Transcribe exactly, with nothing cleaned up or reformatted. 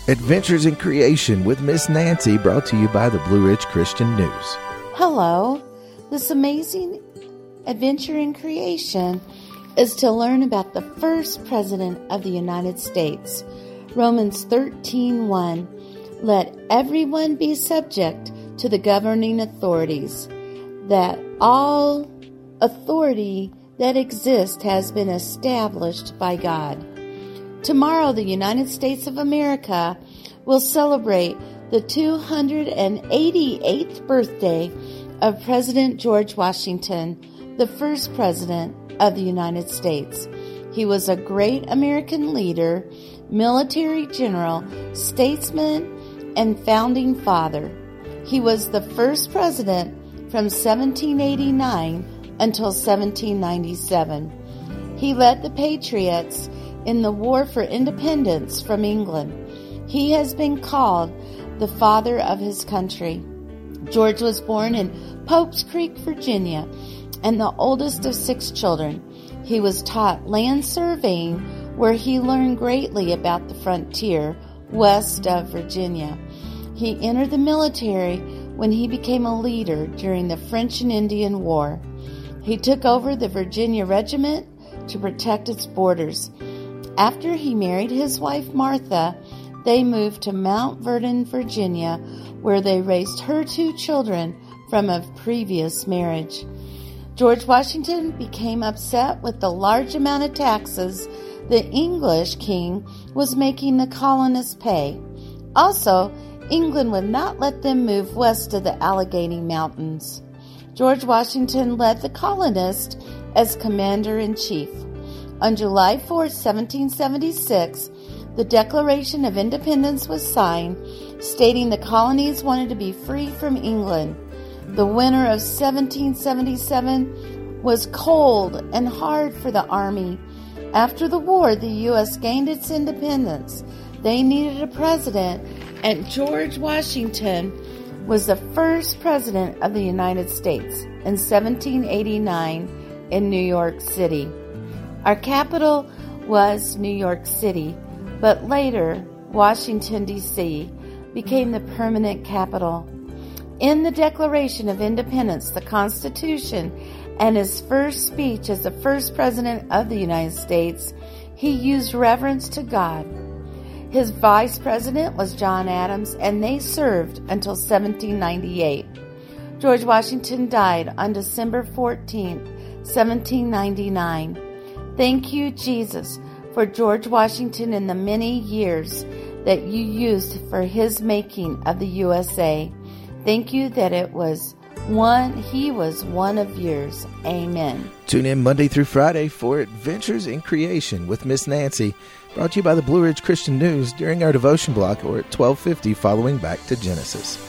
Adventures in Creation with Miss Nancy, brought to you by the Blue Ridge Christian News. Hello. This amazing adventure in creation is to learn about the first president of the United States. Romans thirteen one. Let everyone be subject to the governing authorities, that all authority that exists has been established by God. Tomorrow, the United States of America will celebrate the two hundred eighty-eighth birthday of President George Washington, the first president of the United States. He was a great American leader, military general, statesman, and founding father. He was the first president from seventeen eighty-nine until seventeen ninety-seven. He led the Patriots in the War for Independence from England. He has been called the father of his country. George was born in Pope's Creek, Virginia, and the oldest of six children. He was taught land surveying, where he learned greatly about the frontier west of Virginia. He entered the military when he became a leader during the French and Indian War. He took over the Virginia Regiment to protect its borders. After he married his wife Martha, they moved to Mount Vernon, Virginia, where they raised her two children from a previous marriage. George Washington became upset with the large amount of taxes the English king was making the colonists pay. Also, England would not let them move west of the Allegheny Mountains. George Washington led the colonists as commander-in-chief. On July fourth, seventeen seventy-six, the Declaration of Independence was signed, stating the colonies wanted to be free from England. The winter of seventeen seventy-seven was cold and hard for the Army. After the war, the U S gained its independence. They needed a president, and George Washington was the first president of the United States in seventeen eighty-nine in New York City. Our capital was New York City, but later Washington, D C became the permanent capital. In the Declaration of Independence, the Constitution, and his first speech as the first president of the United States, he used reverence to God. His vice president was John Adams, and they served until seventeen ninety-eight. George Washington died on December fourteenth, seventeen ninety-nine. Thank you, Jesus, for George Washington and the many years that you used for his making of the U S A. Thank you that it was one, he was one of yours. Amen. Tune in Monday through Friday for Adventures in Creation with Miss Nancy, brought to you by the Blue Ridge Christian News during our devotion block or at twelve fifty following Back to Genesis.